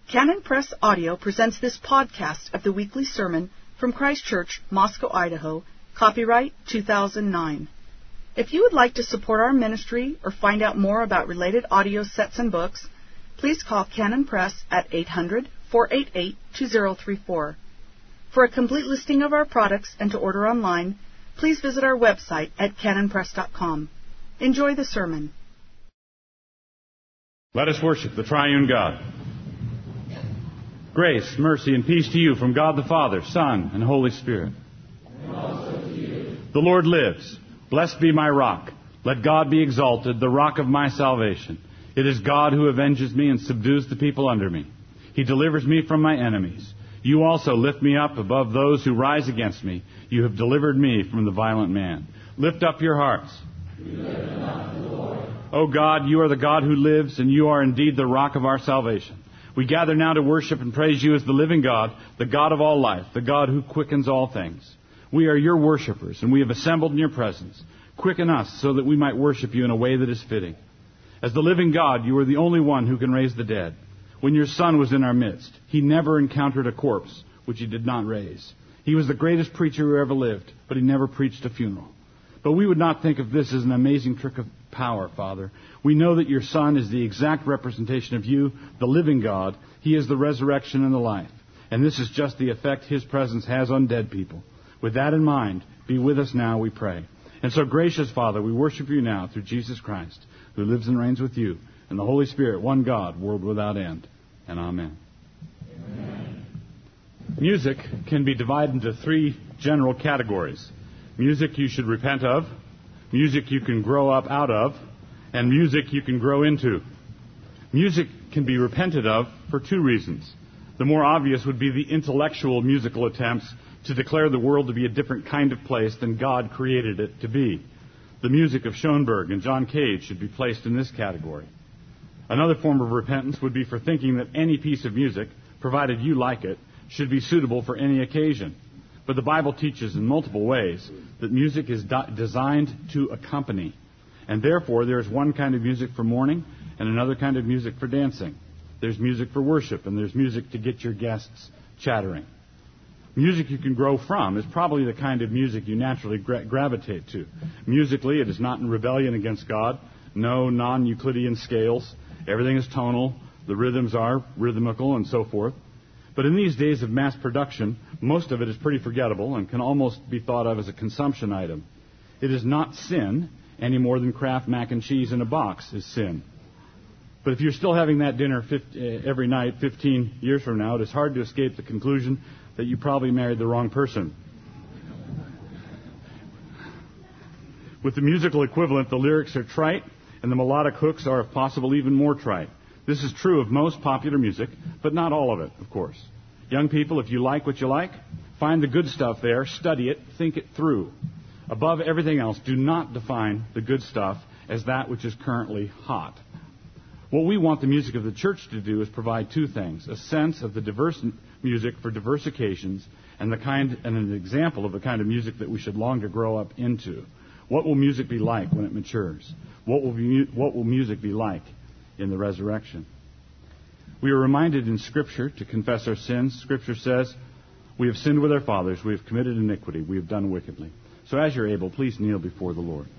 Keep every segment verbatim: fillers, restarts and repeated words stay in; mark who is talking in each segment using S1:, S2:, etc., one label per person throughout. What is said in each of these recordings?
S1: Canon Press Audio presents this podcast of the weekly sermon from Christ Church, Moscow, Idaho, copyright two thousand nine. If you would like to support our ministry or find out more about related audio sets and books, please call Canon Press at eight hundred, four eight eight, two zero three four. For a complete listing of our products and to order online, please visit our website at canon press dot com. Enjoy the sermon.
S2: Let us worship the triune God. Grace, mercy, and peace to you from God the Father, Son, and Holy Spirit.
S3: And also to you.
S2: The Lord lives. Blessed be my rock. Let God be exalted, the rock of my salvation. It is God who avenges me and subdues the people under me. He delivers me from my enemies. You also lift me up above those who rise against me. You have delivered me from the violent man. Lift up your hearts.
S3: We lift them up to the Lord.
S2: O God, you are the God who lives, and you are indeed the rock of our salvation. We gather now to worship and praise you as the living God, the God of all life, the God who quickens all things. We are your worshipers, and we have assembled in your presence. Quicken us so that we might worship you in a way that is fitting. As the living God, you are the only one who can raise the dead. When your Son was in our midst, he never encountered a corpse which he did not raise. He was the greatest preacher who ever lived, but he never preached a funeral. But we would not think of this as an amazing trick of power, Father. We know that your Son is the exact representation of you, the living God. He is the resurrection and the life. And this is just the effect his presence has on dead people. With that in mind, be with us now, we pray. And so, gracious Father, we worship you now through Jesus Christ, who lives and reigns with you, and the Holy Spirit, one God, world without end. And amen.
S3: Amen.
S2: Music can be divided into three general categories. Music you should repent of, music you can grow up out of, and music you can grow into. Music can be repented of for two reasons. The more obvious would be the intellectual musical attempts to declare the world to be a different kind of place than God created it to be. The music of Schoenberg and John Cage should be placed in this category. Another form of repentance would be for thinking that any piece of music, provided you like it, should be suitable for any occasion. But the Bible teaches in multiple ways that music is do- designed to accompany. And therefore, there is one kind of music for mourning and another kind of music for dancing. There's music for worship, and there's music to get your guests chattering. Music you can grow from is probably the kind of music you naturally gra- gravitate to. Musically, it is not in rebellion against God. No non-Euclidean scales. Everything is tonal. The rhythms are rhythmical and so forth. But in these days of mass production, most of it is pretty forgettable and can almost be thought of as a consumption item. It is not sin any more than Kraft mac and cheese in a box is sin. But if you're still having that dinner fifty, every night fifteen years from now, it is hard to escape the conclusion that you probably married the wrong person. With the musical equivalent, the lyrics are trite, and the melodic hooks are, if possible, even more trite. This is true of most popular music, but not all of it, of course. Young people, if you like what you like, find the good stuff there, study it, think it through. Above everything else, do not define the good stuff as that which is currently hot. What we want the music of the church to do is provide two things: a sense of the diverse music for diverse occasions, and the kind and an example of the kind of music that we should long to grow up into. What will music be like when it matures? What will be, what will music be like in the resurrection? We are reminded in Scripture to confess our sins. Scripture says, we have sinned with our fathers, we have committed iniquity, we have done wickedly. So as you're able, please kneel before the Lord.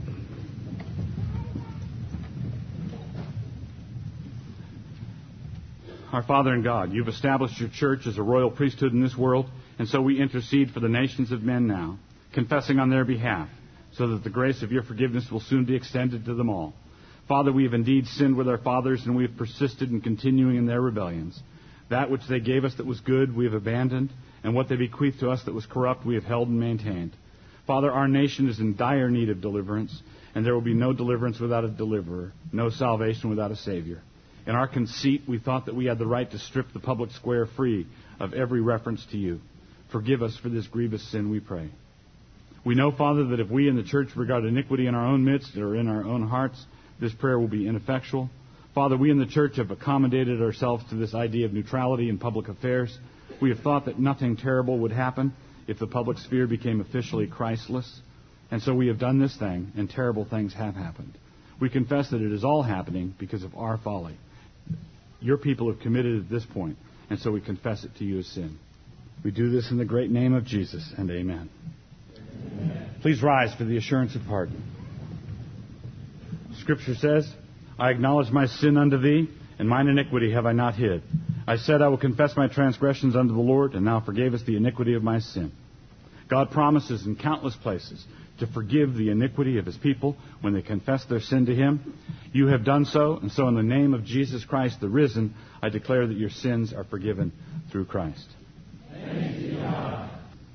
S2: Our Father in God, you've established your church as a royal priesthood in this world, and so we intercede for the nations of men now, confessing on their behalf, so that the grace of your forgiveness will soon be extended to them all. Father, we have indeed sinned with our fathers, and we have persisted in continuing in their rebellions. That which they gave us that was good, we have abandoned, and what they bequeathed to us that was corrupt, we have held and maintained. Father, our nation is in dire need of deliverance, and there will be no deliverance without a deliverer, no salvation without a Savior. In our conceit, we thought that we had the right to strip the public square free of every reference to you. Forgive us for this grievous sin, we pray. We know, Father, that if we in the church regard iniquity in our own midst or in our own hearts, this prayer will be ineffectual. Father, we in the church have accommodated ourselves to this idea of neutrality in public affairs. We have thought that nothing terrible would happen if the public sphere became officially Christless. And so we have done this thing, and terrible things have happened. We confess that it is all happening because of our folly. your people have committed at this point, and so we confess it to you as sin. We do this in the great name of Jesus, and amen. Amen. Please rise for the assurance of pardon. Scripture says, I acknowledge my sin unto thee, and mine iniquity have I not hid. I said, I will confess my transgressions unto the Lord, and thou forgavest the iniquity of my sin. God promises in countless places to forgive the iniquity of his people when they confess their sin to him. You have done so, and so in the name of Jesus Christ, the risen, I declare that your sins are forgiven through Christ.
S3: Thanks be to God.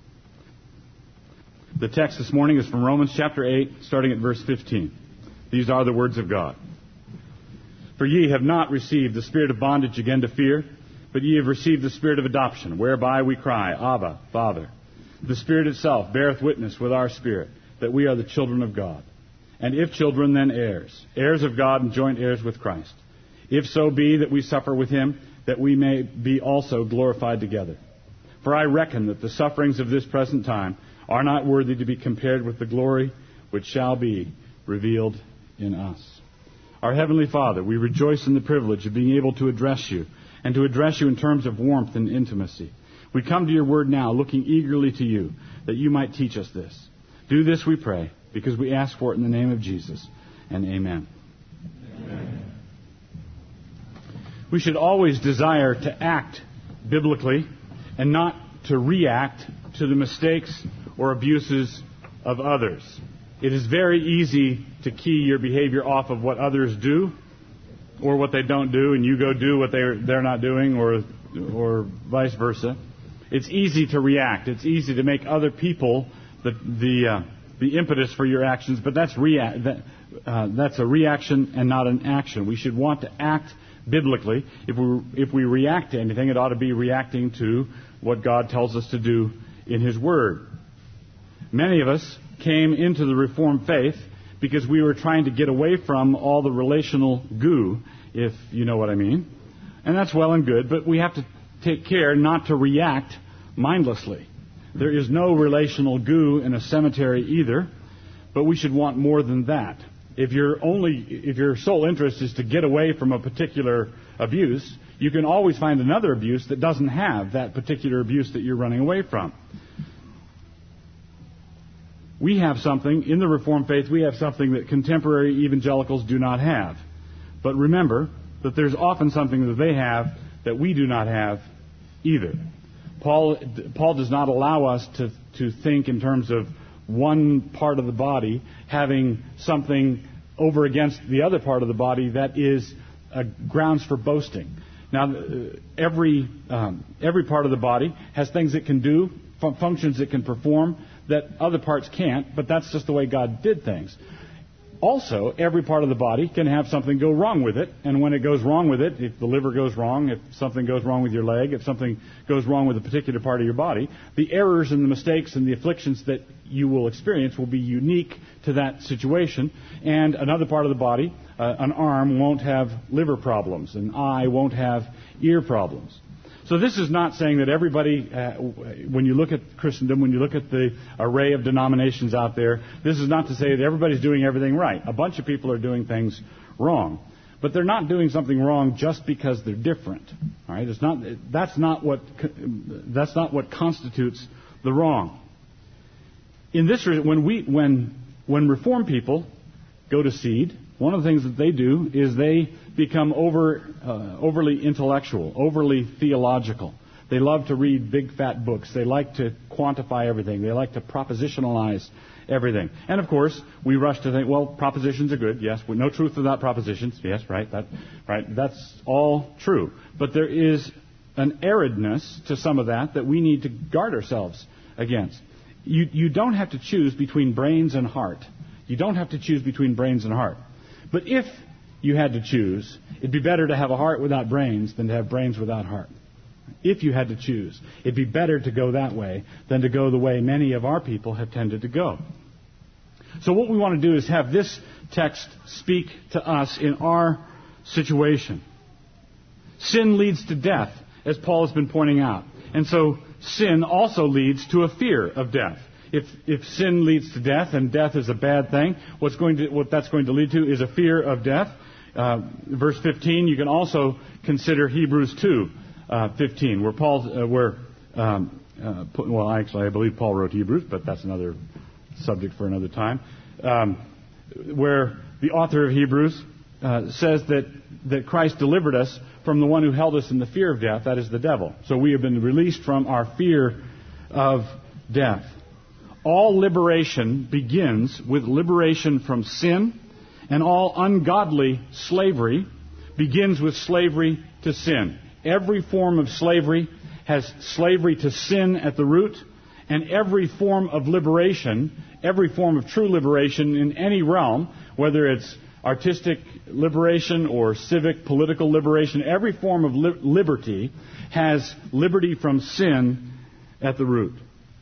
S2: The text this morning is from Romans chapter eight, starting at verse fifteen. These are the words of God. For ye have not received the spirit of bondage again to fear, but ye have received the spirit of adoption, whereby we cry, Abba, Father. The Spirit itself beareth witness with our spirit that we are the children of God. And if children, then heirs, heirs of God and joint heirs with Christ. If so be that we suffer with him, that we may be also glorified together. For I reckon that the sufferings of this present time are not worthy to be compared with the glory which shall be revealed in us. Our Heavenly Father, we rejoice in the privilege of being able to address you, and to address you in terms of warmth and intimacy. We come to your word now, looking eagerly to you, that you might teach us this. Do this, we pray, because we ask for it in the name of Jesus, and amen. Amen. We should always desire to act biblically and not to react to the mistakes or abuses of others. It is very easy to key your behavior off of what others do or what they don't do, and you go do what they're, they're not doing, or, or vice versa. It's easy to react. It's easy to make other people the the, uh, the impetus for your actions, but that's rea- that, uh, that's a reaction and not an action. We should want to act biblically. If we if we react to anything, it ought to be reacting to what God tells us to do in His Word. Many of us came into the Reformed faith because we were trying to get away from all the relational goo, if you know what I mean. And that's well and good, but we have to take care not to react mindlessly. There is no relational goo in a cemetery either, but we should want more than that. If your only, if your sole interest is to get away from a particular abuse, you can always find another abuse that doesn't have that particular abuse that you're running away from. We have something, in the Reformed faith, we have something that contemporary evangelicals do not have. But remember that there's often something that they have that we do not have either. Paul, Paul does not allow us to, to think in terms of one part of the body having something over against the other part of the body that is uh, grounds for boasting. Now, every um, every part of the body has things it can do, fun- functions it can perform that other parts can't, but that's just the way God did things. Also, every part of the body can have something go wrong with it, and when it goes wrong with it, if the liver goes wrong, if something goes wrong with your leg, if something goes wrong with a particular part of your body, the errors and the mistakes and the afflictions that you will experience will be unique to that situation, and another part of the body, uh, an arm, won't have liver problems, an eye won't have ear problems. So this is not saying that everybody, uh, when you look at Christendom, when you look at the array of denominations out there, this is not to say that everybody's doing everything right. A bunch of people are doing things wrong. But they're not doing something wrong just because they're different. All right? It's not, that's not what, that's not what constitutes the wrong. In this, when we, when, when Reformed people go to seed, one of the things that they do is they become over, uh, overly intellectual, overly theological. They love to read big, fat books. They like to quantify everything. They like to propositionalize everything. And, of course, we rush to think, well, propositions are good. Yes, no truth without propositions. Yes, right. That, right. That's all true. But there is an aridness to some of that that we need to guard ourselves against. You, you don't have to choose between brains and heart. You don't have to choose between brains and heart. But if you had to choose, it'd be better to have a heart without brains than to have brains without heart. If you had to choose, it'd be better to go that way than to go the way many of our people have tended to go. So what we want to do is have this text speak to us in our situation. Sin leads to death, as Paul has been pointing out. And so sin also leads to a fear of death. If if sin leads to death, and death is a bad thing, what's going to what that's going to lead to is a fear of death. Uh, verse fifteen, you can also consider Hebrews two, uh, fifteen, where Paul, uh, where, um, uh, well, actually, I believe Paul wrote Hebrews, but that's another subject for another time, um, where the author of Hebrews uh, says that, that Christ delivered us from the one who held us in the fear of death, that is the devil. So we have been released from our fear of death. All liberation begins with liberation from sin, and all ungodly slavery begins with slavery to sin. Every form of slavery has slavery to sin at the root, and every form of liberation, every form of true liberation in any realm, whether it's artistic liberation or civic, political liberation, every form of li- liberty has liberty from sin at the root.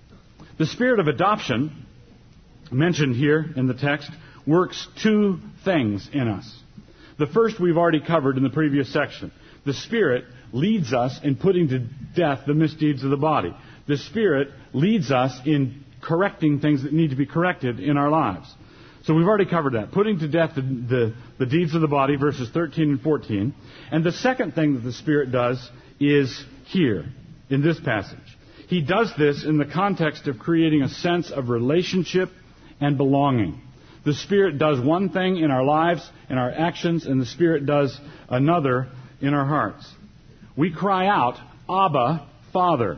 S2: The spirit of adoption, mentioned here in the text, works two things in us. The first we've already covered in the previous section. The Spirit leads us in putting to death the misdeeds of the body. The Spirit leads us in correcting things that need to be corrected in our lives. So we've already covered that. Putting to death the, the, the deeds of the body, verses thirteen and fourteen. And the second thing that the Spirit does is here, in this passage. He does this in the context of creating a sense of relationship and belonging. The Spirit does one thing in our lives, in our actions, and the Spirit does another in our hearts. We cry out, Abba, Father,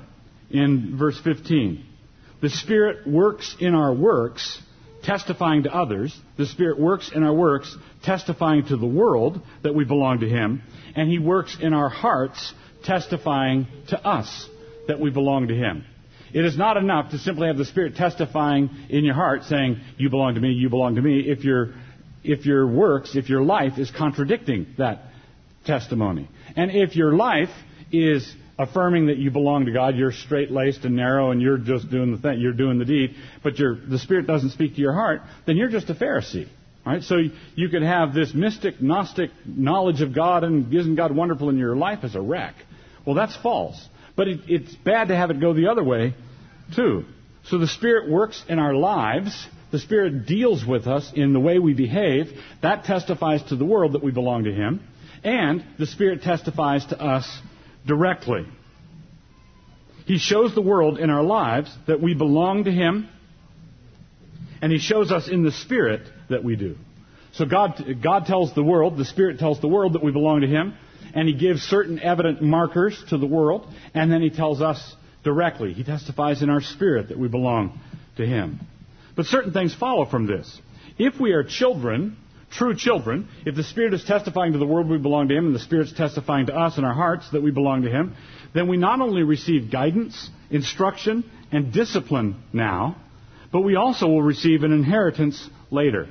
S2: in verse fifteen. The Spirit works in our works, testifying to others. The Spirit works in our works, testifying to the world that we belong to Him. And He works in our hearts, testifying to us that we belong to Him. It is not enough to simply have the Spirit testifying in your heart, saying, you belong to me, you belong to me, if your, if your works, if your life is contradicting that testimony. And if your life is affirming that you belong to God, you're straight-laced and narrow and you're just doing the thing, you're doing the deed, but your, the Spirit doesn't speak to your heart, then you're just a Pharisee. All right? So you could have this mystic, Gnostic knowledge of God and isn't God wonderful in your life as a wreck. Well, that's false. But it, it's bad to have it go the other way, too. So the Spirit works in our lives. The Spirit deals with us in the way we behave. That testifies to the world that we belong to Him. And the Spirit testifies to us directly. He shows the world in our lives that we belong to Him. And He shows us in the Spirit that we do. So God, God tells the world, the Spirit tells the world that we belong to Him. And He gives certain evident markers to the world, and then He tells us directly. He testifies in our spirit that we belong to Him. But certain things follow from this. If we are children, true children, if the Spirit is testifying to the world we belong to Him, and the Spirit's testifying to us in our hearts that we belong to Him, then we not only receive guidance, instruction, and discipline now, but we also will receive an inheritance later.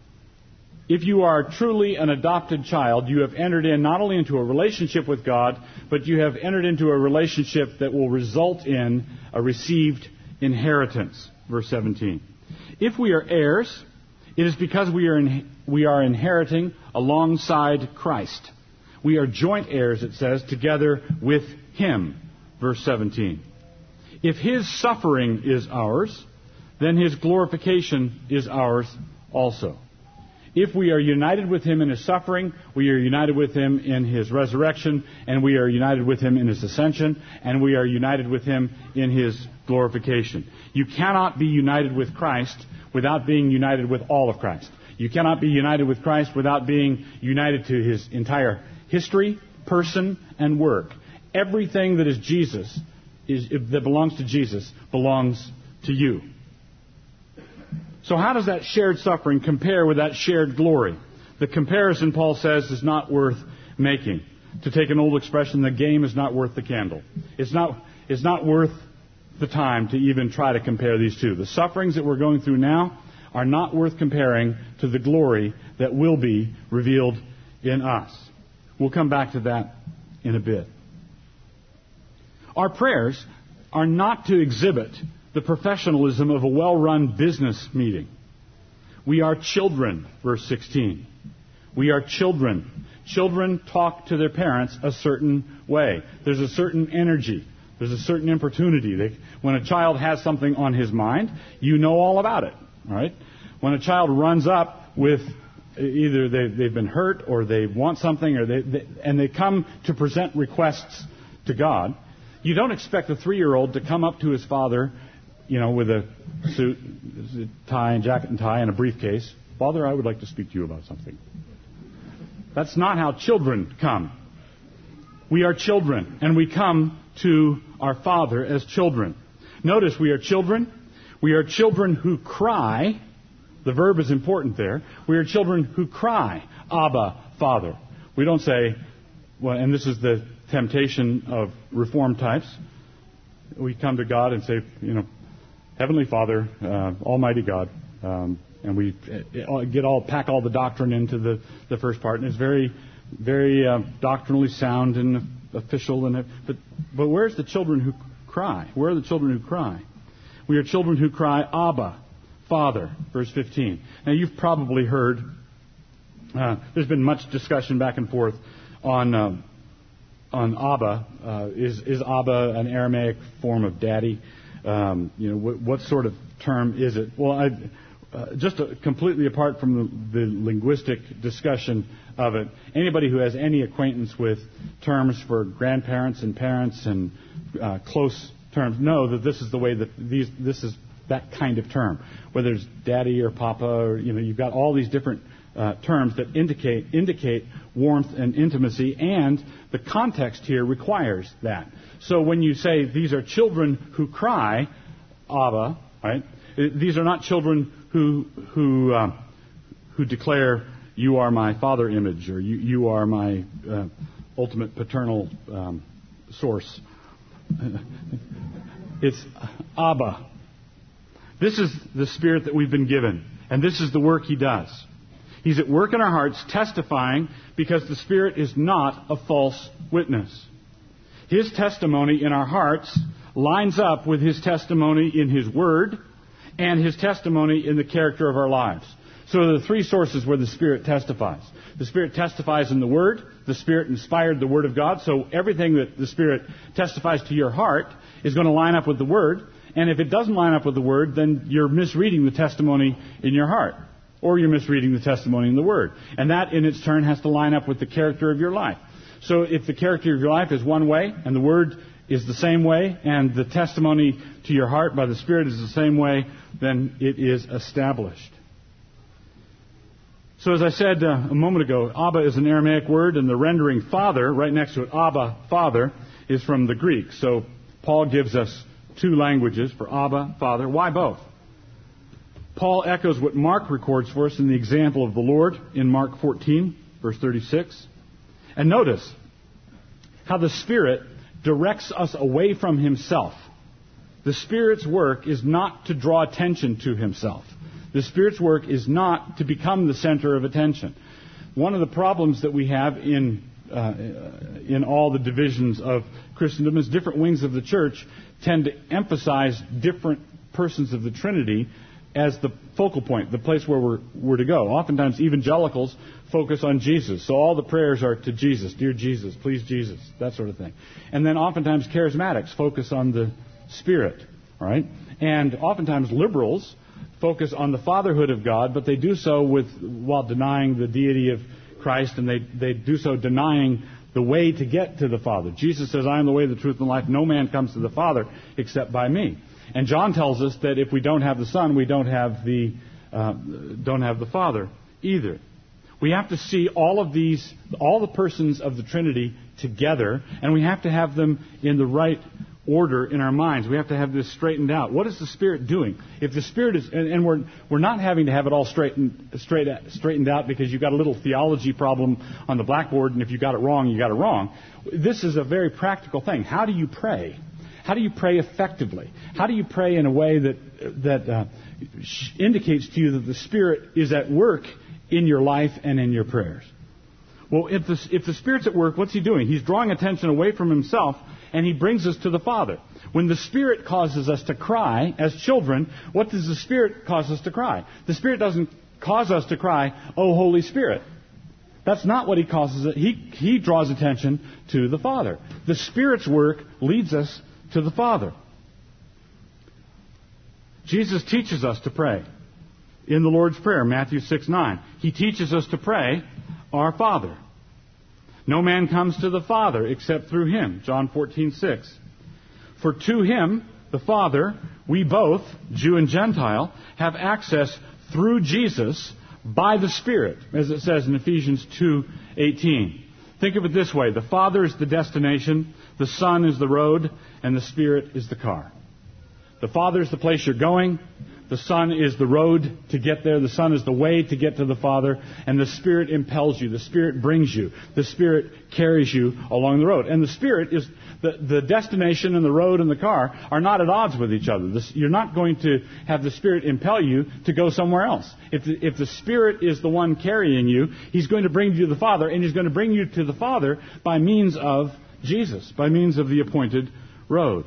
S2: If you are truly an adopted child, you have entered in not only into a relationship with God, but you have entered into a relationship that will result in a received inheritance. Verse seventeen. If we are heirs, it is because we are in, we are inheriting alongside Christ. We are joint heirs, it says, together with Him. Verse seventeen. If His suffering is ours, then His glorification is ours also. If we are united with Him in His suffering, we are united with Him in His resurrection, and we are united with Him in His ascension, and we are united with Him in His glorification. You cannot be united with Christ without being united with all of Christ. You cannot be united with Christ without being united to His entire history, person, and work. Everything that is Jesus, is, that belongs to Jesus, belongs to you. So how does that shared suffering compare with that shared glory? The comparison, Paul says, is not worth making. To take an old expression, the game is not worth the candle. It's not, it's not worth the time to even try to compare these two. The sufferings that we're going through now are not worth comparing to the glory that will be revealed in us. We'll come back to that in a bit. Our prayers are not to exhibit the professionalism of a well-run business meeting. We are children, verse sixteen. We are children. Children talk to their parents a certain way. There's a certain energy. There's a certain importunity. They, when a child has something on his mind, you know all about it. All right? When a child runs up with either they, they've been hurt or they want something, or they, they and they come to present requests to God. You don't expect a three-year-old to come up to his father, you know, with a suit, tie, and jacket and tie, and a briefcase. Father, I would like to speak to you about something. That's not how children come. We are children, and we come to our Father as children. Notice we are children. We are children who cry. The verb is important there. We are children who cry, Abba, Father. We don't say, well, and this is the temptation of Reform types. We come to God and say, you know, Heavenly Father, uh, Almighty God, um, and we get all pack all the doctrine into the, the first part, and it's very, very uh, doctrinally sound and official. And but but where's the children who cry? Where are the children who cry? We are children who cry, Abba, Father, verse fifteen. Now, you've probably heard, uh, there's been much discussion back and forth on uh, on Abba. Uh, is, is Abba an Aramaic form of daddy? Um, you know, what, what sort of term is it? Well, I, uh, just a, completely apart from the, the linguistic discussion of it, anybody who has any acquaintance with terms for grandparents and parents and uh, close terms know that this is the way that these, this is that kind of term. Whether it's daddy or papa, or, you know, you've got all these different uh, terms that indicate indicate warmth and intimacy, and the context here requires that. So when you say these are children who cry, Abba, right? These are not children who who uh, who declare, "You are my father image," or "You you are my uh, ultimate paternal um, source." It's Abba. This is the Spirit that we've been given, and this is the work He does. He's at work in our hearts, testifying, because the Spirit is not a false witness. His testimony in our hearts lines up with His testimony in His Word and His testimony in the character of our lives. So there are three sources where the Spirit testifies. The Spirit testifies in the Word. The Spirit inspired the Word of God. So everything that the Spirit testifies to your heart is going to line up with the Word. And if it doesn't line up with the Word, then you're misreading the testimony in your heart. Or you're misreading the testimony in the Word. And that, in its turn, has to line up with the character of your life. So if the character of your life is one way, and the Word is the same way, and the testimony to your heart by the Spirit is the same way, then it is established. So as I said uh, a moment ago, Abba is an Aramaic word, and the rendering Father, right next to it, Abba, Father, is from the Greek. So Paul gives us two languages for Abba, Father. Why both? Paul echoes what Mark records for us in the example of the Lord in Mark fourteen, verse thirty-six. And notice how the Spirit directs us away from Himself. The Spirit's work is not to draw attention to Himself. The Spirit's work is not to become the center of attention. One of the problems that we have in uh, in all the divisions of Christendom is different wings of the church tend to emphasize different persons of the Trinity as the focal point, the place where we're, we're to go. Oftentimes, evangelicals focus on Jesus. So all the prayers are to Jesus. Dear Jesus, please Jesus, that sort of thing. And then oftentimes, charismatics focus on the Spirit, all right? And oftentimes, liberals focus on the fatherhood of God, but they do so with while denying the deity of Christ, and they, they do so denying the way to get to the Father. Jesus says, I am the way, the truth, and the life. No man comes to the Father except by me. And John tells us that if we don't have the Son, we don't have the uh, don't have the Father either. We have to see all of these, all the persons of the Trinity together, and we have to have them in the right order in our minds. We have to have this straightened out. What is the Spirit doing? If the Spirit is, and, and we're we're not having to have it all straightened straight straightened out because you've got a little theology problem on the blackboard, and if you got it wrong, you got it wrong. This is a very practical thing. How do you pray? How do you pray effectively? How do you pray in a way that that uh, indicates to you that the Spirit is at work in your life and in your prayers? Well, if the, if the Spirit's at work, what's He doing? He's drawing attention away from Himself, and He brings us to the Father. When the Spirit causes us to cry as children, what does the Spirit cause us to cry? The Spirit doesn't cause us to cry, "Oh, Holy Spirit." That's not what He causes it. He, he draws attention to the Father. The Spirit's work leads us to the Father. Jesus teaches us to pray. in the Lord's Prayer, Matthew six nine. He teaches us to pray, Our Father. No man comes to the Father except through Him, John fourteen six. For to Him, the Father, we both, Jew and Gentile, have access through Jesus by the Spirit, as it says in Ephesians two eighteen. Think of it this way. The Father is the destination, the Son is the road, and the Spirit is the car. The Father is the place you're going. The Son is the road to get there. The Son is the way to get to the Father. And the Spirit impels you. The Spirit brings you. The Spirit carries you along the road. And the Spirit is the, the destination and the road and the car are not at odds with each other. This, you're not going to have the Spirit impel you to go somewhere else. If the, if the Spirit is the one carrying you, He's going to bring you to the Father. And He's going to bring you to the Father by means of Jesus, by means of the appointed road.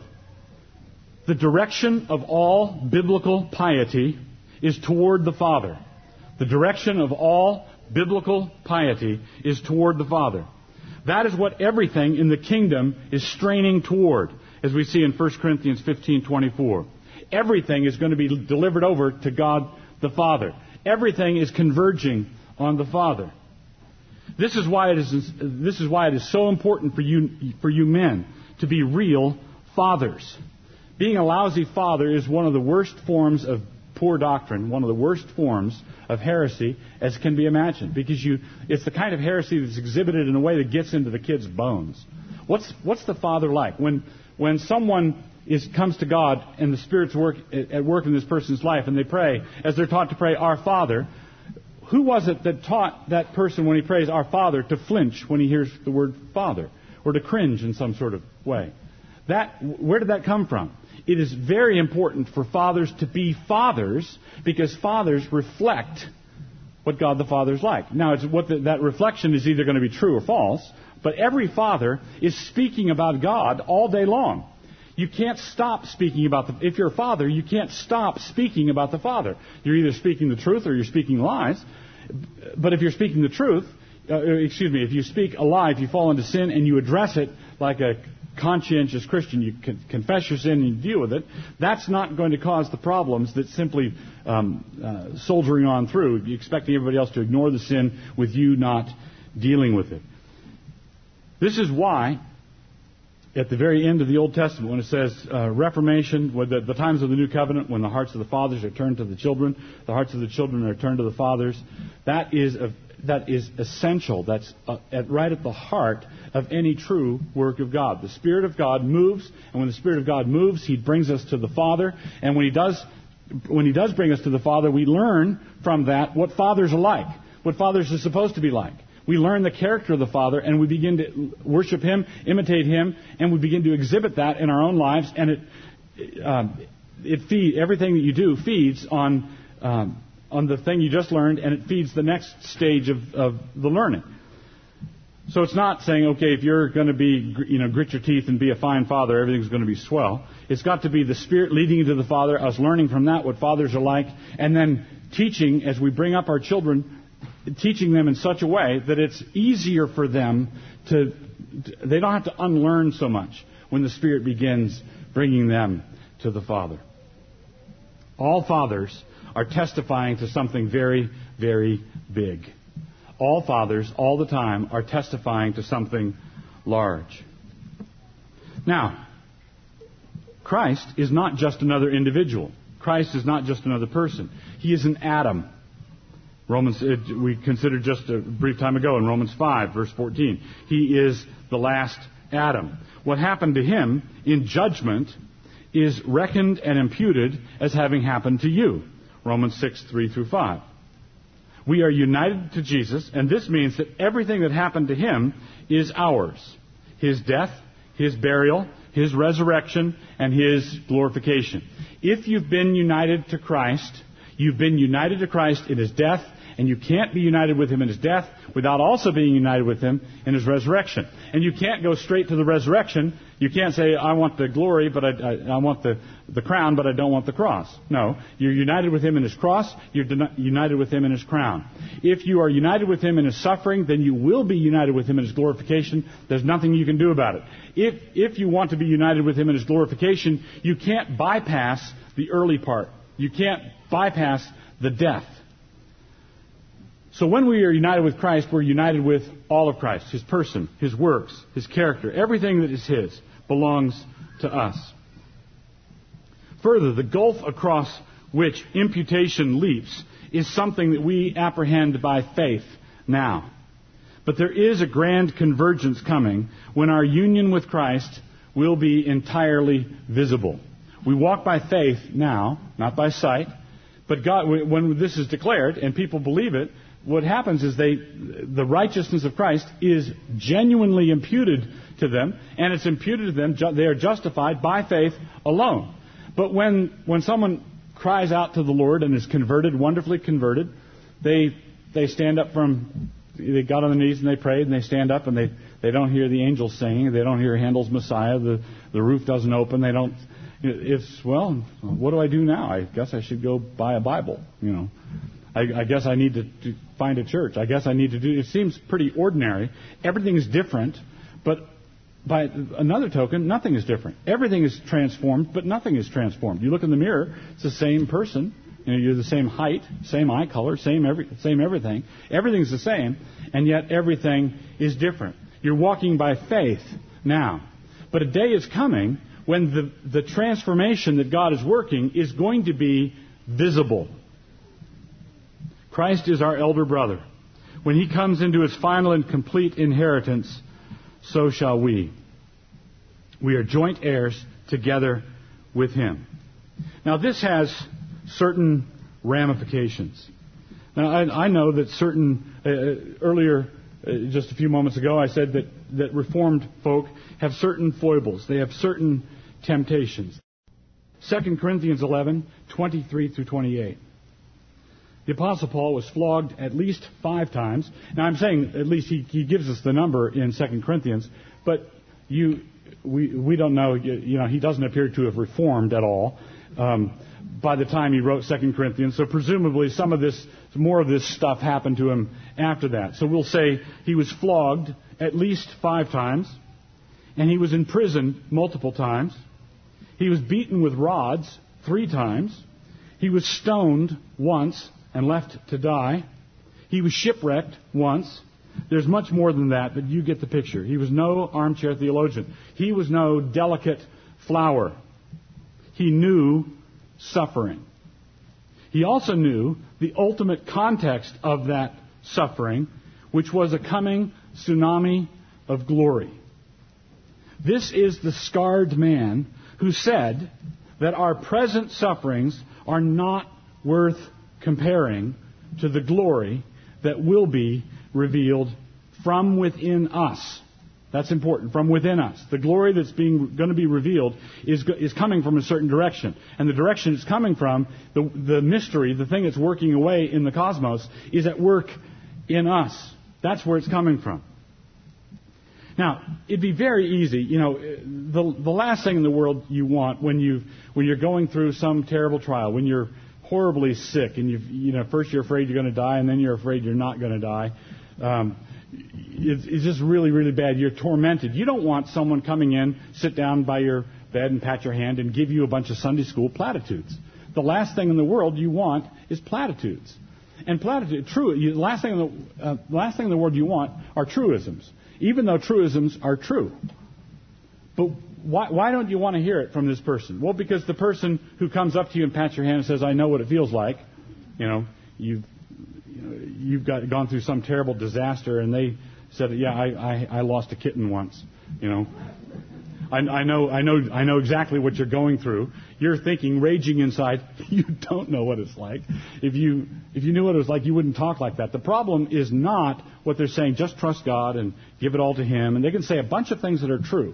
S2: The direction of all biblical piety is toward the Father. The direction of all biblical piety is toward the Father. That is what everything in the kingdom is straining toward, as we see in First Corinthians fifteen twenty-four. Everything is going to be delivered over to God the Father. Everything is converging on the Father. This is why it is, this is why it is so important for you, for you men to be real fathers. Being a lousy father is one of the worst forms of poor doctrine, one of the worst forms of heresy as can be imagined. Because you, it's the kind of heresy that's exhibited in a way that gets into the kid's bones. What's, what's the father like? When, when someone is, comes to God and the Spirit's work, at work in this person's life and they pray, as they're taught to pray, Our Father, who was it that taught that person when he prays, Our Father, to flinch when he hears the word Father? Or to cringe in some sort of way? That, where did that come from? It is very important for fathers to be fathers because fathers reflect what God the Father is like. Now, it's what the, that reflection is either going to be true or false, but every father is speaking about God all day long. You can't stop speaking about the... If you're a father, you can't stop speaking about the Father. You're either speaking the truth or you're speaking lies. But if you're speaking the truth, uh, excuse me, if you speak a lie, if you fall into sin and you address it like a conscientious Christian, you can confess your sin and you deal with it, that's not going to cause the problems that simply um, uh, soldiering on through, expecting everybody else to ignore the sin with you not dealing with it. This is why, at the very end of the Old Testament, when it says uh, Reformation, when the, the times of the New Covenant, when the hearts of the fathers are turned to the children, the hearts of the children are turned to the fathers, that is a That is essential. That's uh, at, right at the heart of any true work of God. The Spirit of God moves, and when the Spirit of God moves, He brings us to the Father. And when He does, when He does bring us to the Father, we learn from that what fathers are like, what fathers are supposed to be like. We learn the character of the Father, and we begin to worship Him, imitate Him, and we begin to exhibit that in our own lives. And it, um, it feed everything that you do feeds on. Um, on the thing you just learned, and it feeds the next stage of, of the learning. So it's not saying, okay, if you're going to be, you know, grit your teeth and be a fine father, everything's going to be swell. It's got to be the Spirit leading you to the Father, us learning from that what fathers are like, and then teaching, as we bring up our children, teaching them in such a way that it's easier for them to, they don't have to unlearn so much when the Spirit begins bringing them to the Father. All fathers are testifying to something very, very big. All fathers, all the time, are testifying to something large. Now, Christ is not just another individual. Christ is not just another person. He is an Adam. Romans, we considered just a brief time ago in Romans five, verse fourteen. He is the last Adam. What happened to him in judgment is reckoned and imputed as having happened to you. Romans six, three through five. We are united to Jesus, and this means that everything that happened to Him is ours. His death, His burial, His resurrection, and His glorification. If you've been united to Christ, you've been united to Christ in His death, and you can't be united with Him in His death without also being united with Him in His resurrection. And you can't go straight to the resurrection. You can't say, I want the glory, but I, I, I want the, the crown, but I don't want the cross. No. You're united with Him in His cross. You're de- united with Him in His crown. If you are united with Him in His suffering, then you will be united with Him in His glorification. There's nothing you can do about it. If, if you want to be united with Him in His glorification, you can't bypass the early part. You can't bypass the death. So when we are united with Christ, we're united with all of Christ, His person, His works, His character. Everything that is His belongs to us. Further, the gulf across which imputation leaps is something that we apprehend by faith now. But there is a grand convergence coming when our union with Christ will be entirely visible. We walk by faith now, not by sight. But God, when this is declared and people believe it, what happens is they, the righteousness of Christ is genuinely imputed to them, and it's imputed to them. They are justified by faith alone. But when when someone cries out to the Lord and is converted, wonderfully converted, they they stand up from, they got on their knees and they prayed and they stand up and they, they don't hear the angels singing, they don't hear Handel's Messiah, the, the roof doesn't open, they don't, it's, well, what do I do now? I guess I should go buy a Bible, you know. I, I guess I need to, to find a church. I guess I need to do, it seems pretty ordinary. Everything is different, but by another token, nothing is different. Everything is transformed, but nothing is transformed. You look in the mirror, it's the same person. You know, you're the same height, same eye color, same every, same everything. Everything's the same, and yet everything is different. You're walking by faith now. But a day is coming when the, the transformation that God is working is going to be visible. Christ is our elder brother. When He comes into His final and complete inheritance, so shall we. We are joint heirs together with Him. Now, this has certain ramifications. Now, I, I know that certain, uh, earlier, uh, just a few moments ago, I said that, that Reformed folk have certain foibles. They have certain temptations. Second Corinthians eleven, twenty-three through twenty-eight. The Apostle Paul was flogged at least five times. Now, I'm saying at least he, he gives us the number in Second Corinthians, but you, we, we don't know, you know, he doesn't appear to have reformed at all um, by the time he wrote Second Corinthians. So presumably some of this, more of this stuff happened to him after that. So we'll say he was flogged at least five times, and he was imprisoned multiple times. He was beaten with rods three times. He was stoned once and left to die. He was shipwrecked once. There's much more than that, but you get the picture. He was no armchair theologian. He was no delicate flower. He knew suffering. He also knew the ultimate context of that suffering, which was a coming tsunami of glory. This is the scarred man who said that our present sufferings are not worth comparing to the glory that will be revealed from within us. That's important, from within us. The glory that's being going to be revealed is is coming from a certain direction. And the direction it's coming from, the, the mystery, the thing that's working away in the cosmos, is at work in us. That's where it's coming from. Now, it'd be very easy, you know, the the last thing in the world you want when you when you're going through some terrible trial, when you're horribly sick, and you you know first you're afraid you're going to die, and then you're afraid you're not going to die. Um, it's, it's just really, really bad. You're tormented. You don't want someone coming in, sit down by your bed and pat your hand and give you a bunch of Sunday school platitudes. The last thing in the world you want is platitudes. And platitude, true. You, the last thing in the uh, last thing in the world you want are truisms, even though truisms are true. But why, why don't you want to hear it from this person? Well, because the person who comes up to you and pats your hand and says, "I know what it feels like," you know, you've you know, you've got gone through some terrible disaster, and they said, "Yeah, I, I, I lost a kitten once," you know. I, I know, I know, I know exactly what you're going through. You're thinking, raging inside, you don't know what it's like. If you if you knew what it was like, you wouldn't talk like that. The problem is not what they're saying. Just trust God and give it all to Him. And they can say a bunch of things that are true.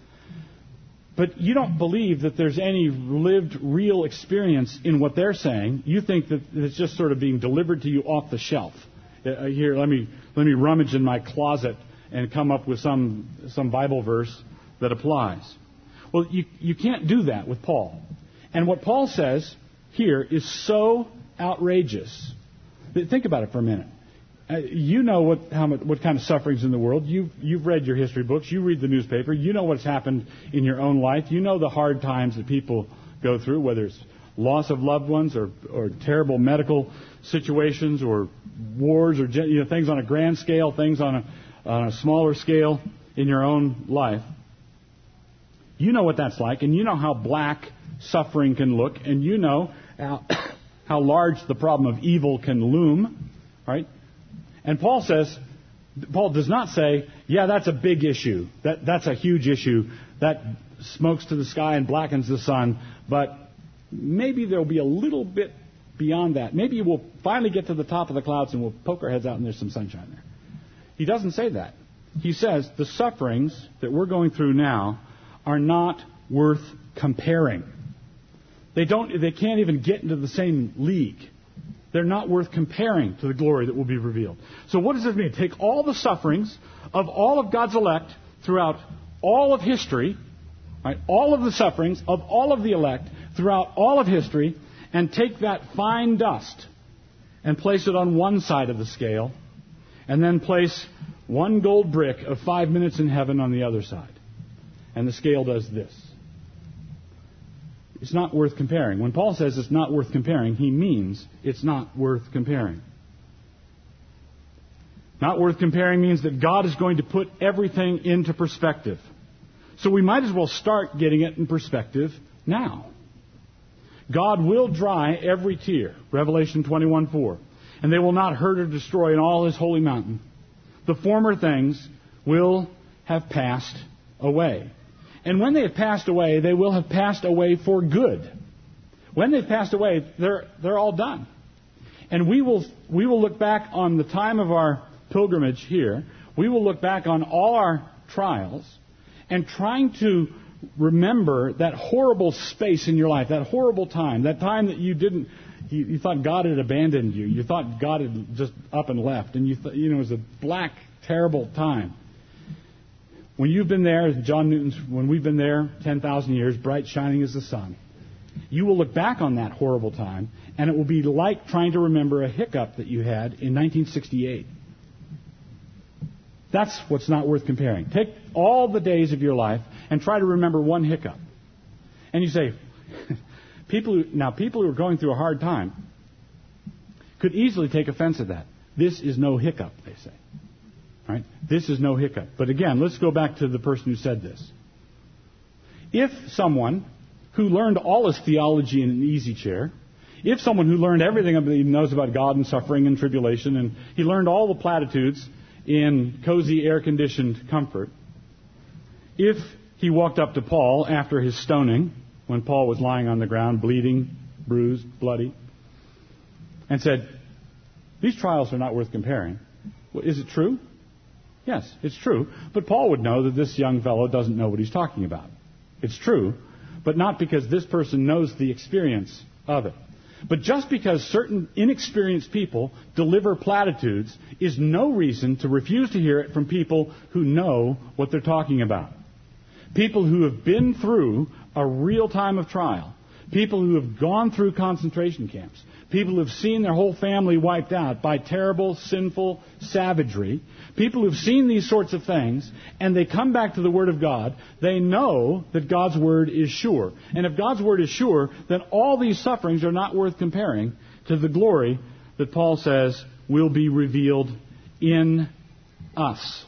S2: But you don't believe that there's any lived, real experience in what they're saying. You think that it's just sort of being delivered to you off the shelf. Uh, here, let me let me rummage in my closet and come up with some some Bible verse that applies. Well, you, you can't do that with Paul. And what Paul says here is so outrageous. Think about it for a minute. Uh, you know what how much, what kind of suffering's in the world. You've, you've read your history books. You read the newspaper. You know what's happened in your own life. You know the hard times that people go through, whether it's loss of loved ones or, or terrible medical situations or wars or you know, things on a grand scale, things on a, on a smaller scale in your own life. You know what that's like, and you know how black suffering can look, and you know how, how large the problem of evil can loom, right? And Paul says, Paul does not say, yeah, that's a big issue. That, that's a huge issue. That smokes to the sky and blackens the sun. But maybe there'll be a little bit beyond that. Maybe we'll finally get to the top of the clouds and we'll poke our heads out and there's some sunshine there. He doesn't say that. He says the sufferings that we're going through now are not worth comparing. They don't. They can't even get into the same league. They're not worth comparing to the glory that will be revealed. So what does this mean? Take all the sufferings of all of God's elect throughout all of history, right? All of the sufferings of all of the elect throughout all of history, and take that fine dust and place it on one side of the scale, and then place one gold brick of five minutes in heaven on the other side. And the scale does this. It's not worth comparing. When Paul says it's not worth comparing, he means it's not worth comparing. Not worth comparing means that God is going to put everything into perspective. So we might as well start getting it in perspective now. God will dry every tear, Revelation twenty-one four, and they will not hurt or destroy in all his holy mountain. The former things will have passed away. And when they have passed away, they will have passed away for good. When they've passed away, they're they're all done. And we will we will look back on the time of our pilgrimage here. We will look back on all our trials and trying to remember that horrible space in your life, that horrible time, that time that you didn't, you, you thought God had abandoned you. You thought God had just up and left, and you th- you know it was a black, terrible time. When you've been there, John Newton's, when we've been there ten thousand years, bright shining as the sun, you will look back on that horrible time, and it will be like trying to remember a hiccup that you had in nineteen sixty-eight. That's what's not worth comparing. Take all the days of your life and try to remember one hiccup. And you say, people who, now people who are going through a hard time could easily take offense at that. This is no hiccup, they say. Right? This is no hiccup. But again, let's go back to the person who said this. If someone who learned all his theology in an easy chair, if someone who learned everything he knows about God and suffering and tribulation, and he learned all the platitudes in cozy, air-conditioned comfort, if he walked up to Paul after his stoning, when Paul was lying on the ground, bleeding, bruised, bloody, and said, these trials are not worth comparing. Well, is it true? Yes, it's true. But Paul would know that this young fellow doesn't know what he's talking about. It's true, but not because this person knows the experience of it. But just because certain inexperienced people deliver platitudes is no reason to refuse to hear it from people who know what they're talking about. People who have been through a real time of trial. People who have gone through concentration camps. People who have seen their whole family wiped out by terrible, sinful savagery. People who have seen these sorts of things, and they come back to the Word of God. They know that God's Word is sure. And if God's Word is sure, then all these sufferings are not worth comparing to the glory that Paul says will be revealed in us.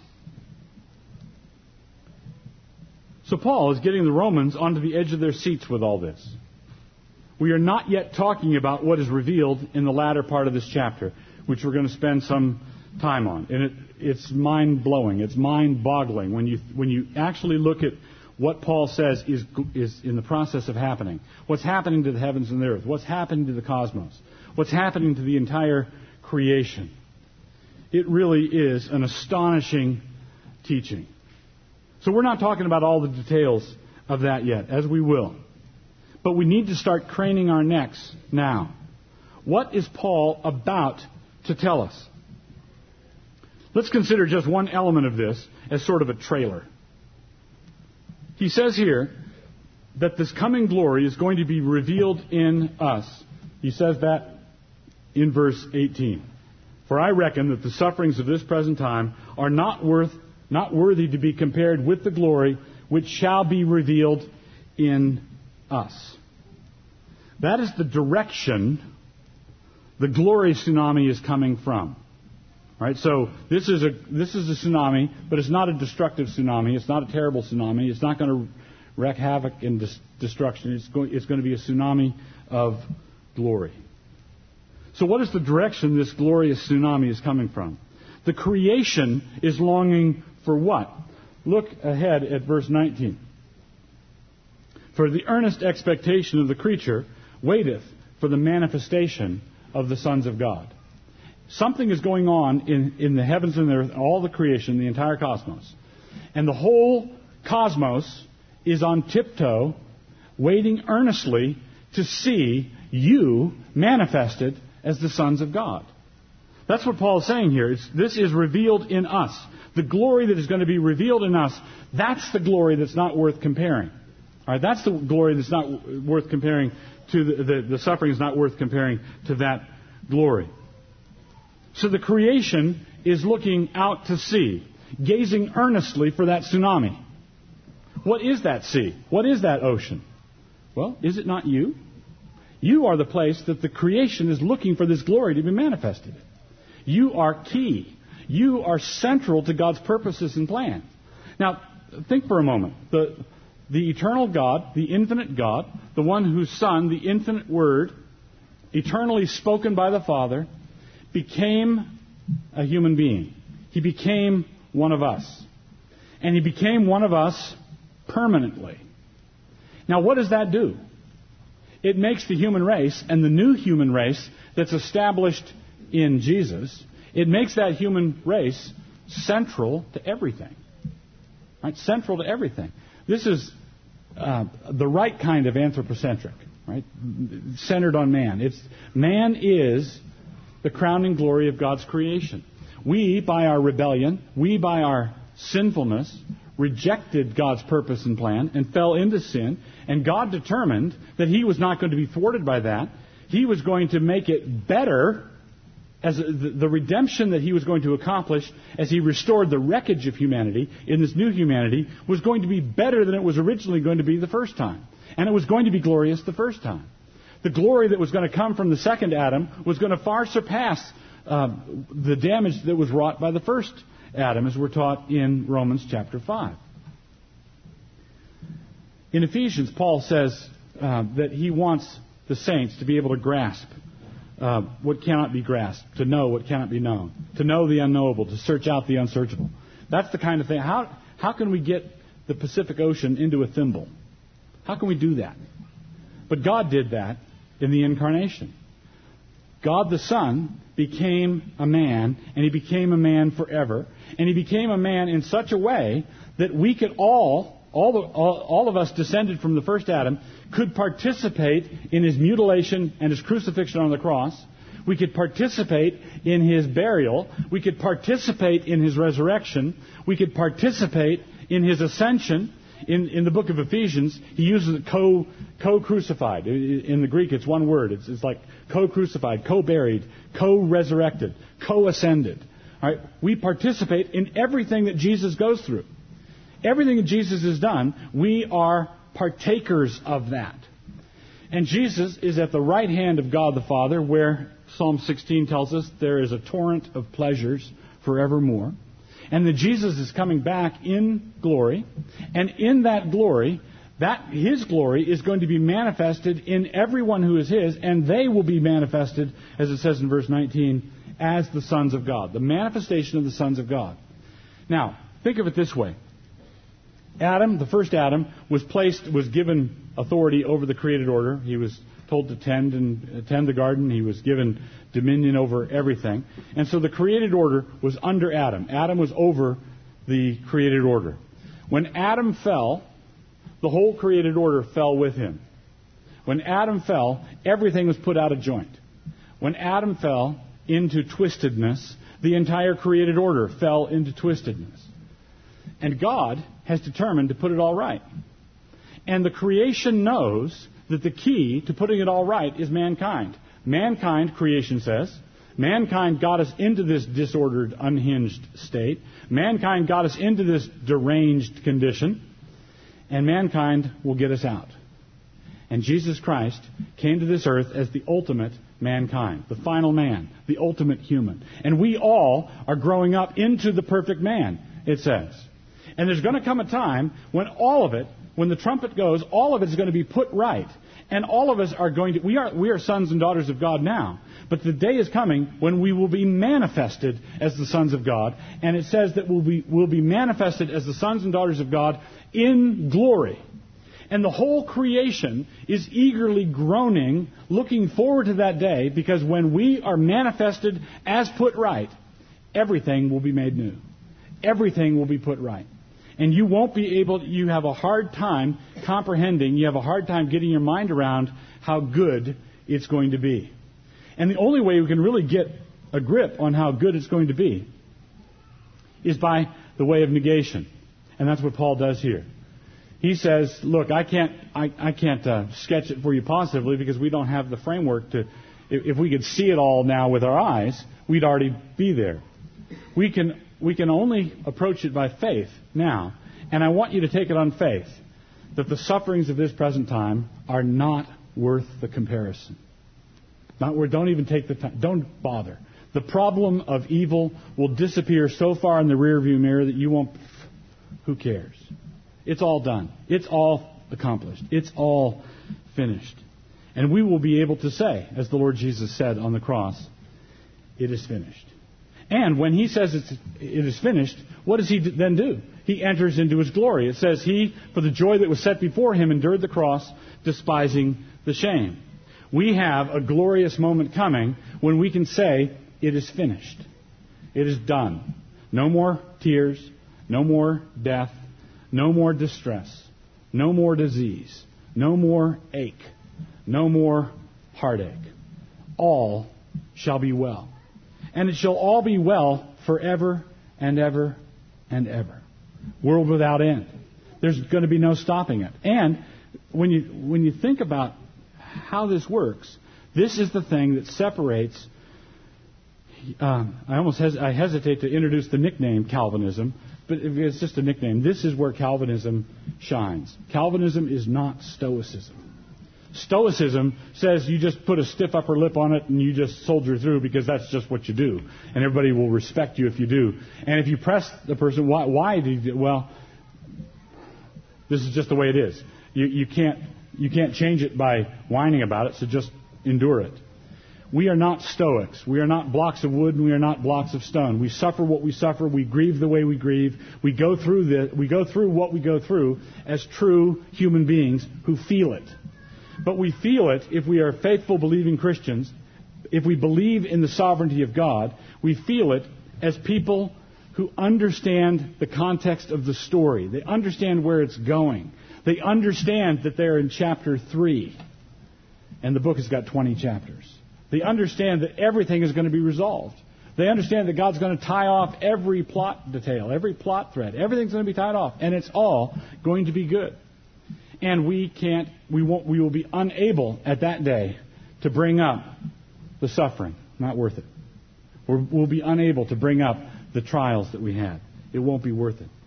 S2: So Paul is getting the Romans onto the edge of their seats with all this. We are not yet talking about what is revealed in the latter part of this chapter, which we're going to spend some time on. And it, it's mind-blowing. It's mind-boggling when you when you actually look at what Paul says is is in the process of happening. What's happening to the heavens and the earth? What's happening to the cosmos? What's happening to the entire creation? It really is an astonishing teaching. So we're not talking about all the details of that yet, as we will. But we need to start craning our necks now. What is Paul about to tell us? Let's consider just one element of this as sort of a trailer. He says here that this coming glory is going to be revealed in us. He says that in verse eighteen. For I reckon that the sufferings of this present time are not worth, not worthy to be compared with the glory which shall be revealed in us. That is the direction the glory tsunami is coming from. Right? So this is a this is a tsunami, but it's not a destructive tsunami. It's not a terrible tsunami. It's not going to wreak havoc and dis- destruction. It's going, it's going to be a tsunami of glory. So what is the direction this glorious tsunami is coming from? The creation is longing for what? Look ahead at verse nineteen. For the earnest expectation of the creature waiteth for the manifestation of the sons of God. Something is going on in, in the heavens and the earth, all the creation, the entire cosmos. And the whole cosmos is on tiptoe, waiting earnestly to see you manifested as the sons of God. That's what Paul is saying here. It's, this is revealed in us. The glory that is going to be revealed in us, that's the glory that's not worth comparing. All right, that's the glory that's not worth comparing to the, the, the suffering is not worth comparing to that glory. So the creation is looking out to sea, gazing earnestly for that tsunami. What is that sea? What is that ocean? Well, is it not you? You are the place that the creation is looking for this glory to be manifested. You are key. You are central to God's purposes and plan. Now, think for a moment. The, the eternal God, the infinite God, the one whose Son, the infinite Word, eternally spoken by the Father, became a human being. He became one of us. And he became one of us permanently. Now, what does that do? It makes the human race and the new human race that's established in Jesus, it makes that human race central to everything. Right? Central to everything. This is uh, the right kind of anthropocentric, right? Centered on man. It's man is the crowning glory of God's creation. We, by our rebellion, we, by our sinfulness, rejected God's purpose and plan and fell into sin. And God determined that He was not going to be thwarted by that. He was going to make it better as the, the redemption that He was going to accomplish as He restored the wreckage of humanity in this new humanity was going to be better than it was originally going to be the first time. And it was going to be glorious the first time. The glory that was going to come from the second Adam was going to far surpass uh, the damage that was wrought by the first Adam, as we're taught in Romans chapter five. In Ephesians, Paul says uh, that he wants the saints to be able to grasp uh, what cannot be grasped, to know what cannot be known, to know the unknowable, to search out the unsearchable. That's the kind of thing. How, how can we get the Pacific Ocean into a thimble? How can we do that? But God did that in the incarnation. God the Son became a man, and He became a man forever. And He became a man in such a way that we could all, all, the, all, all of us descended from the first Adam, could participate in His mutilation and His crucifixion on the cross. We could participate in His burial. We could participate in His resurrection. We could participate in His ascension. In, in the book of Ephesians, he uses co, co-crucified. In the Greek, it's one word. It's, it's like co-crucified, co-buried, co-resurrected, co-ascended. All right? We participate in everything that Jesus goes through. Everything that Jesus has done, we are partakers of that. And Jesus is at the right hand of God the Father, where Psalm sixteen tells us there is a torrent of pleasures forevermore. And that Jesus is coming back in glory. And in that glory, that His glory is going to be manifested in everyone who is His. And they will be manifested, as it says in verse nineteen, as the sons of God. The manifestation of the sons of God. Now, think of it this way. Adam, the first Adam, was placed, was given authority over the created order. He was told to tend and tend the garden. He was given dominion over everything. And so the created order was under Adam. Adam was over the created order. When Adam fell, the whole created order fell with him. When Adam fell, everything was put out of joint. When Adam fell into twistedness, the entire created order fell into twistedness. And God has determined to put it all right. And the creation knows that the key to putting it all right is mankind. Mankind, creation says, mankind got us into this disordered, unhinged state. Mankind got us into this deranged condition. And mankind will get us out. And Jesus Christ came to this earth as the ultimate mankind, the final man, the ultimate human. And we all are growing up into the perfect man, it says. And there's going to come a time when all of it, when the trumpet goes, all of it is going to be put right. And all of us are going to, we are, we are sons and daughters of God now. But the day is coming when we will be manifested as the sons of God. And it says that we'll be, we'll be manifested as the sons and daughters of God in glory. And the whole creation is eagerly groaning, looking forward to that day, because when we are manifested as put right, everything will be made new. Everything will be put right. And you won't be able, you have a hard time comprehending, you have a hard time getting your mind around how good it's going to be. And the only way we can really get a grip on how good it's going to be is by the way of negation. And that's what Paul does here. He says, look, I can't I, I can't uh, sketch it for you positively because we don't have the framework to, if, if we could see it all now with our eyes, we'd already be there. We can we can only approach it by faith now. And I want you to take it on faith that the sufferings of this present time are not worth the comparison. Not worth, don't even take the time. Don't bother. The problem of evil will disappear so far in the rearview mirror that you won't, who cares? It's all done. It's all accomplished. It's all finished. And we will be able to say, as the Lord Jesus said on the cross, it is finished. And when he says it's, it is finished, what does he then do? He enters into his glory. It says he, for the joy that was set before him, endured the cross, despising the shame. We have a glorious moment coming when we can say, it is finished. It is done. No more tears. No more death. No more distress. No more disease. No more ache. No more heartache. All shall be well. And it shall all be well forever and ever and ever. World without end. There's going to be no stopping it. And when you when you think about how this works, this is the thing that separates. Uh, I almost hes- I hesitate to introduce the nickname Calvinism, but it's just a nickname. This is where Calvinism shines. Calvinism is not Stoicism. Stoicism says you just put a stiff upper lip on it and you just soldier through because that's just what you do. And everybody will respect you if you do. And if you press the person, why, why do you do? Well, this is just the way it is. You, you can't you can't change it by whining about it, so just endure it. We are not Stoics. We are not blocks of wood and we are not blocks of stone. We suffer what we suffer. We grieve the way we grieve. We go through the, we go through what we go through as true human beings who feel it. But we feel it if we are faithful, believing Christians. If we believe in the sovereignty of God, we feel it as people who understand the context of the story. They understand where it's going. They understand that they're in chapter three. And the book has got twenty chapters. They understand that everything is going to be resolved. They understand that God's going to tie off every plot detail, every plot thread. Everything's going to be tied off. And it's all going to be good. And we can't, we won't, we will be unable at that day to bring up the suffering. Not worth it. We're, we'll be unable to bring up the trials that we had. It won't be worth it.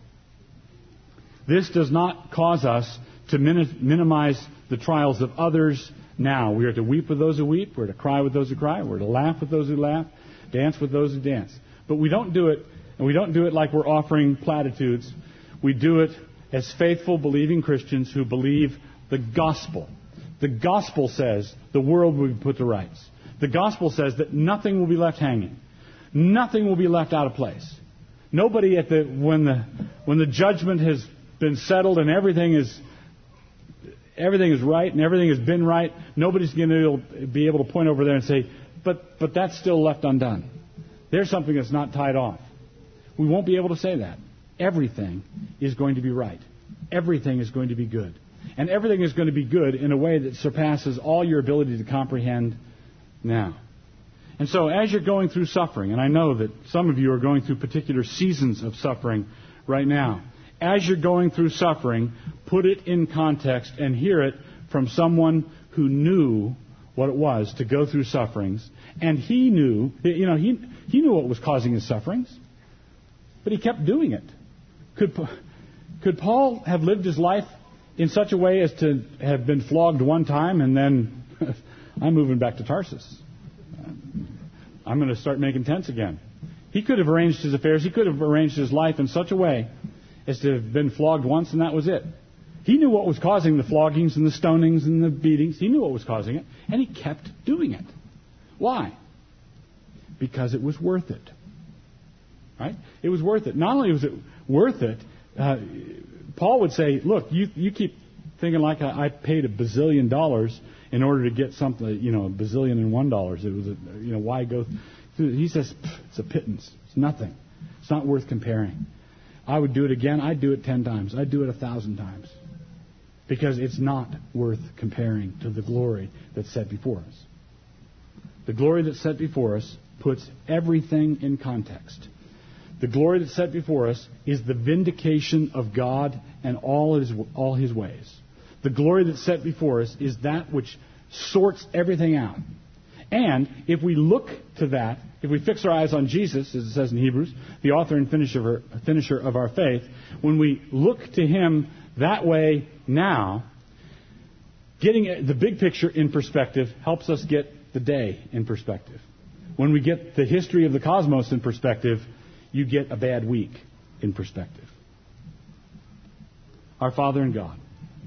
S2: This does not cause us to min- minimize the trials of others now. We are to weep with those who weep. We're to cry with those who cry. We're to laugh with those who laugh. Dance with those who dance. But we don't do it, and we don't do it like we're offering platitudes. We do it as faithful, believing Christians who believe the gospel. The gospel says the world will be put to rights. The gospel says that nothing will be left hanging. Nothing will be left out of place. Nobody at the when the when the judgment has been settled and everything is everything is right and everything has been right, nobody's going to be able to point over there and say, but but that's still left undone. There's something that's not tied off. We won't be able to say that. Everything is going to be right. Everything is going to be good. And everything is going to be good in a way that surpasses all your ability to comprehend now. And so as you're going through suffering, and I know that some of you are going through particular seasons of suffering right now, as you're going through suffering, put it in context and hear it from someone who knew what it was to go through sufferings. And he knew, you know, he, he knew what was causing his sufferings, but he kept doing it. Could, could Paul have lived his life in such a way as to have been flogged one time and then I'm moving back to Tarsus. I'm going to start making tents again. He could have arranged his affairs. He could have arranged his life in such a way as to have been flogged once and that was it. He knew what was causing the floggings and the stonings and the beatings. He knew what was causing it, and he kept doing it. Why? Because it was worth it. Right? It was worth it. Not only was it worth it, uh, Paul would say, look, you, you keep thinking like I, I paid a bazillion dollars in order to get something, you know, a bazillion and one dollars. It was, a, you know, why go through? He says, it's a pittance. It's nothing. It's not worth comparing. I would do it again. I'd do it ten times. I'd do it a thousand times. Because it's not worth comparing to the glory that's set before us. The glory that's set before us puts everything in context. The glory that's set before us is the vindication of God and all his, all his ways. The glory that's set before us is that which sorts everything out. And if we look to that, if we fix our eyes on Jesus, as it says in Hebrews, the author and finisher, finisher of our faith, when we look to him that way now, getting the big picture in perspective helps us get the day in perspective. When we get the history of the cosmos in perspective, you get a bad week in perspective. Our Father in God,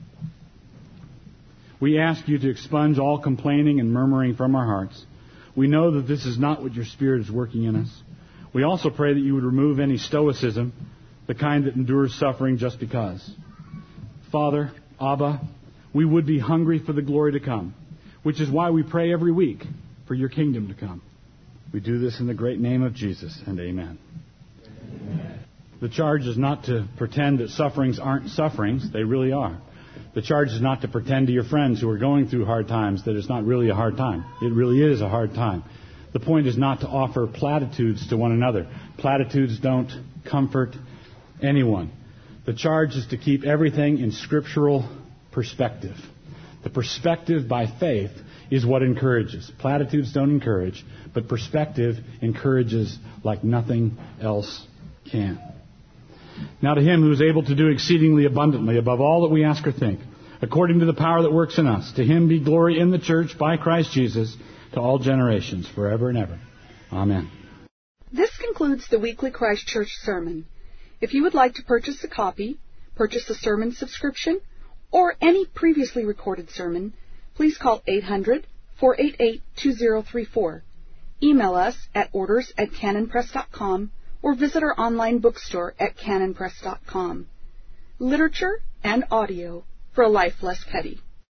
S2: we ask you to expunge all complaining and murmuring from our hearts. We know that this is not what your Spirit is working in us. We also pray that you would remove any stoicism, the kind that endures suffering just because. Father, Abba, we would be hungry for the glory to come, which is why we pray every week for your kingdom to come. We do this in the great name of Jesus, and amen. Amen. The charge is not to pretend that sufferings aren't sufferings. They really are. The charge is not to pretend to your friends who are going through hard times that it's not really a hard time. It really is a hard time. The point is not to offer platitudes to one another. Platitudes don't comfort anyone. The charge is to keep everything in scriptural perspective. The perspective by faith is what encourages. Platitudes don't encourage, but perspective encourages like nothing else can. Now to him who is able to do exceedingly abundantly above all that we ask or think, according to the power that works in us, to him be glory in the church by Christ Jesus to all generations, forever and ever. Amen.
S1: This concludes the weekly Christ Church sermon. If you would like to purchase a copy, purchase a sermon subscription, or any previously recorded sermon, please call eight hundred, four eight eight, two zero three four. Email us at orders at canon press dot com or visit our online bookstore at canon press dot com. Literature and audio for a life less petty.